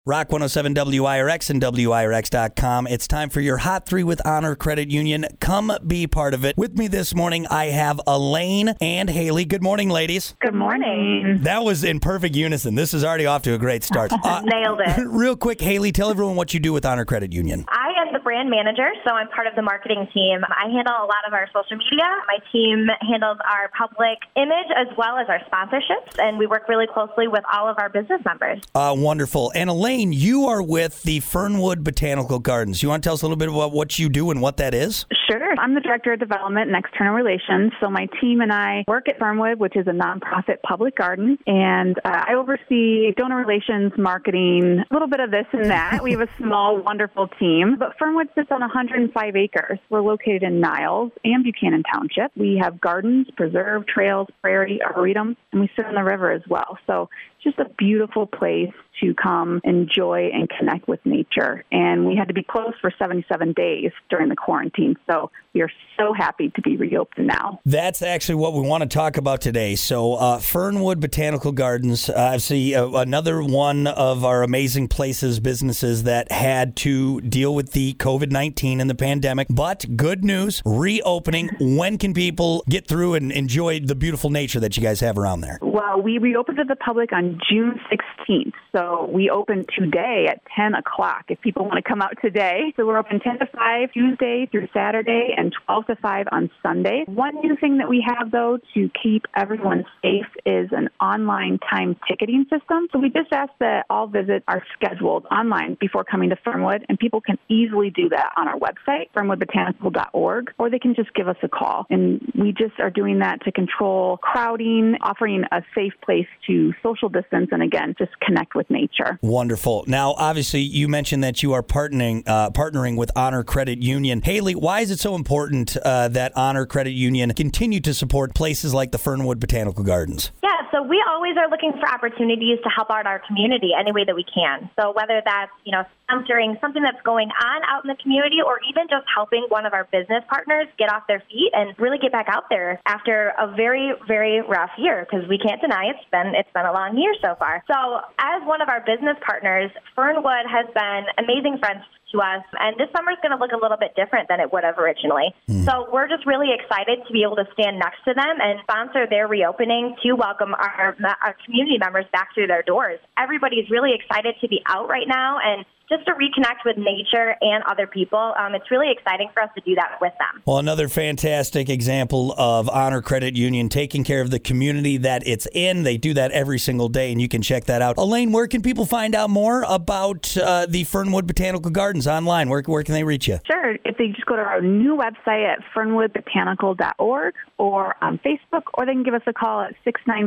Rock 107 WIRX and WIRX.com. It's time for your Hot 3 with Honor Credit Union. Come be part of it. With me this morning, I have Elaine and Haley. Good morning, ladies. Good morning. That was in perfect unison. This is already off to a great start. Nailed it. Real quick, Haley, tell everyone what you do with Honor Credit Union. I am the brand manager, so I'm part of the marketing team. I handle a lot of our social media. My team handles our public image as well as our sponsorships, and we work really closely with all of our business members. Wonderful. And Elaine, you are with the Fernwood Botanical Gardens. You want to tell us a little bit about what you do and what that is? Sure. I'm the Director of Development and External Relations. So my team and I work at Fernwood, which is a nonprofit public garden, and I oversee donor relations, marketing, a little bit of this and that. We have a small, wonderful team. But Fernwood sits on 105 acres. We're located in Niles and Buchanan Township. We have gardens, preserve, trails, prairie, arboretum, and we sit on the river as well. So it's just a beautiful place to come enjoy and connect with nature. And we had to be closed for 77 days during the quarantine. So we are so happy to be reopened now. That's actually what we want to talk about today. So Fernwood Botanical Gardens, I see another one of our amazing places, businesses that had to deal with the COVID-19 and the pandemic. But good news, reopening. When can people get through and enjoy the beautiful nature that you guys have around there? Well, we reopened to the public on June 16th. So we opened today at 10 o'clock if people want to come out today. So we're open 10 to 5 Tuesday through Saturday and 12 to 5 on Sunday. One new thing that we have, though, to keep everyone safe is an online time ticketing system. So we just ask that all visits are scheduled online before coming to Fernwood, and people can easily do that on our website, fernwoodbotanical.org, or they can just give us a call. And we just are doing that to control crowding, offering a safe place to social distance, and again, just connect with nature. Wonderful. Now, obviously, you mentioned that you are partnering with Honor Credit Union. Haley, why is it so important that Honor Credit Union continue to support places like the Fernwood Botanical Gardens? Yeah, so we always are looking for opportunities to help out our community any way that we can. So whether that's, sponsoring something that's going on out in the community, or even just helping one of our business partners get off their feet and really get back out there after a very, very rough year, because we can't deny it's been a long year so far. So as one of our business partners, Fernwood has been amazing friends to us, and this summer is going to look a little bit different than it would have originally. So we're just really excited to be able to stand next to them and sponsor their reopening to welcome our community members back through their doors. Everybody's really excited to be out right now and just to reconnect with nature and other people. It's really exciting for us to do that with them. Well, another fantastic example of Honor Credit Union taking care of the community that it's in. They do that every single day, and you can check that out. Elaine, where can people find out more about the Fernwood Botanical Gardens online? Where can they reach you? Sure. If they just go to our new website at fernwoodbotanical.org or on Facebook, or they can give us a call at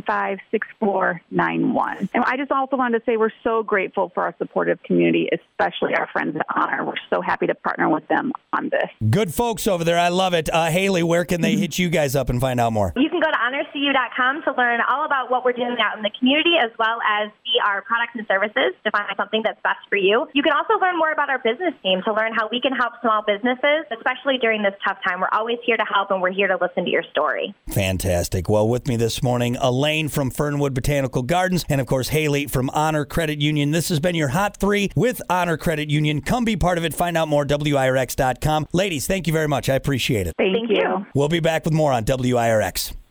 695-6491. And I just also wanted to say we're so grateful for our supportive community, especially our friends at Honor. We're so happy to partner with them on this. Good folks over there. I love it. Haley, where can they hit you guys up and find out more? You can go to honorcu.com to learn all about what we're doing out in the community, as well as see our products and services to find something that's best for you. You can also learn more about our business team to learn how we can help small businesses, especially during this tough time. We're always here to help, and we're here to listen to your story. Fantastic. Well, with me this morning, Elaine from Fernwood Botanical Gardens, and of course, Haley from Honor Credit Union. This has been your Hot 3 with Honor Credit Union. Come be part of it. Find out more, WIRX.com. Ladies, thank you very much. I appreciate it. Thank you. We'll be back with more on WIRX.